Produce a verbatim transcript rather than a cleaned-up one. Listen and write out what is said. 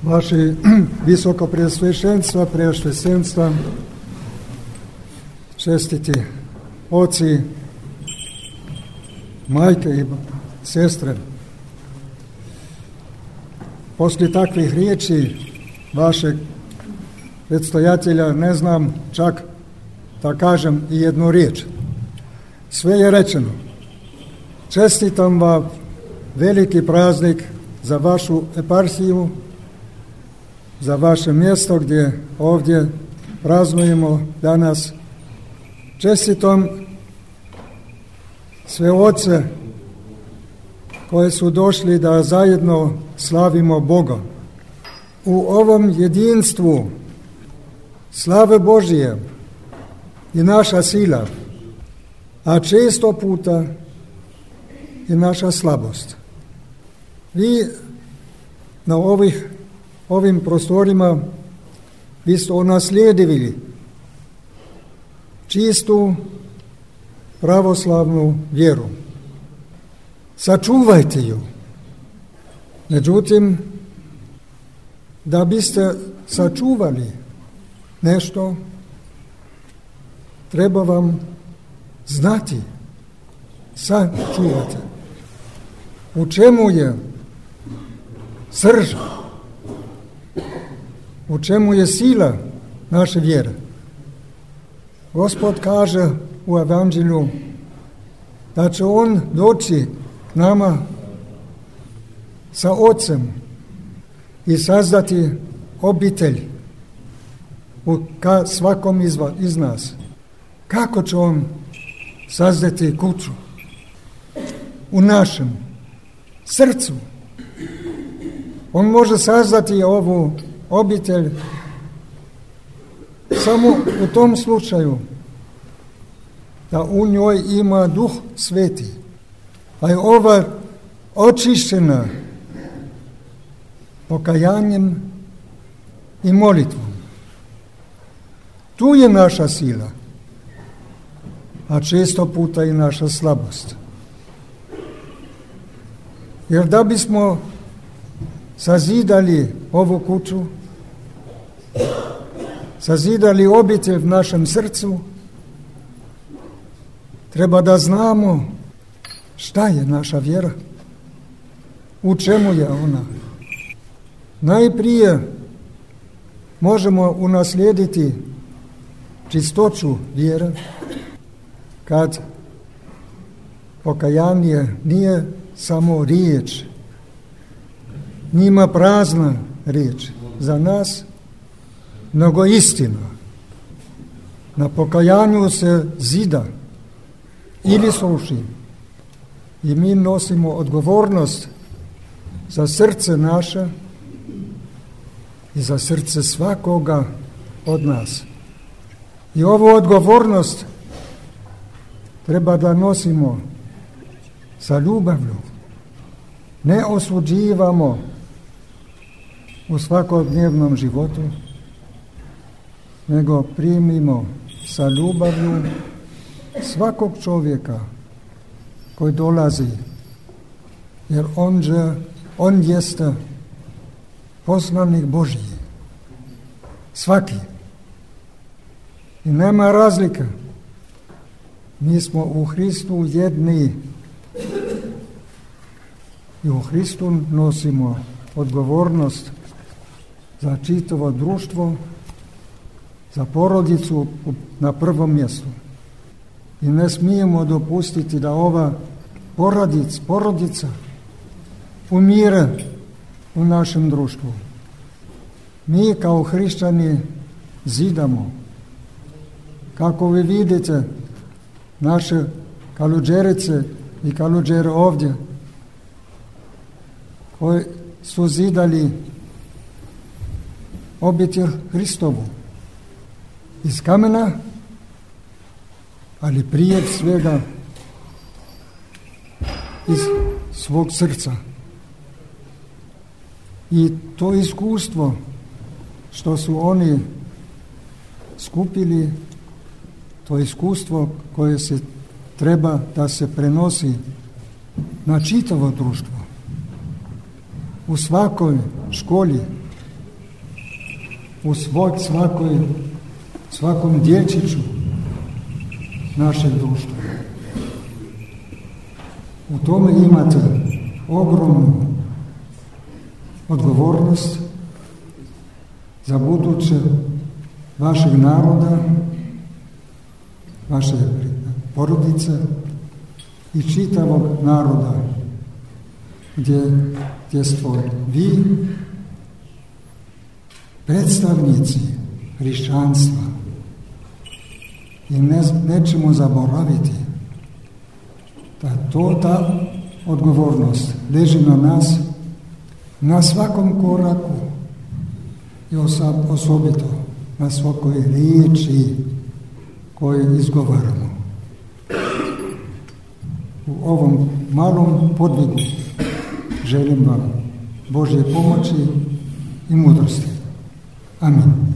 Vaši visoko preosvešenstva, preosvešenstva, čestiti oci, majke i sestre. Poslije takvih riječi vašeg predstojatelja ne znam čak da kažem i jednu riječ. Sve je rečeno. Čestitam vam veliki praznik za vašu eparhiju, za vaše mjesto gdje ovdje praznujemo danas. Čestitam sve oce koji su došli da zajedno slavimo Boga. U ovom jedinstvu slave Božije i naša sila, a često puta i naša slabost. Vi na ovih, ovim prostorima vi ste unaslijedili čistu pravoslavnu vjeru. Sačuvajte ju. Međutim, da biste sačuvali nešto, treba vam znati, sačuvati. U čemu je srž? U čemu je sila naše vjere? Gospod kaže u Evanđelju da će on doći k nama sa Otcem i sazdati obitelj u ka svakom iz, iz nas. Kako će on sazdati kuću? U našem srcu. On može sazdati ovu obitelj samo u tom slučaju da u njoj ima Duh Sveti, a je ova očišćena pokajanjem i molitvom. Tu je naša sila, a često puta i naša slabost. Jer da bismo sazidali ovu kuću, sazidali obitelj v našem srcu, treba da znamo šta je naša vjera, u čemu je ona. Najprije možemo unaslijediti čistoću vjere kad pokajanje nije samo riječ, nima prazna riječ za nas, nego istina. Na pokajanju se zida ili sluši i mi nosimo odgovornost za srce naše i za srce svakoga od nas. I ovu odgovornost treba da nosimo sa ljubavlju. Ne osuđivamo u svakodnevnom životu, nego primimo sa ljubavlju svakog čovjeka koji dolazi, jer on, že, on jeste poslanik Božji. Svaki. I nema razlike. Mi smo u Hristu jedni i u Hristu nosimo odgovornost za čitavo društvo, za porodicu na prvom mjestu. I ne smijemo dopustiti da ova porodic, porodica umire u našem društvu. Mi kao hrišćani zidamo. Kako vi vidite, naše kaluđerice i kaluđere ovdje, koji su zidali obitelj Hristovu iz kamena, ali prije svega iz svog srca. I to iskustvo što su oni skupili, to iskustvo koje se treba da se prenosi na čitavo društvo. U svakoj školi, u svoj, svakoj, svakom dječjiću našeg društva. U tome imate ogromnu odgovornost za buduće vašeg naroda, vaše porodice i čitavog naroda gdje, gdje ste vi predstavnici hrišćanstva i ne, nećemo zaboraviti da to, ta odgovornost leži na nas na svakom koraku i osobito na svakoj riječi koju izgovaramo. U ovom malom podvigu želim vam Božje pomoći i mudrosti. Amin.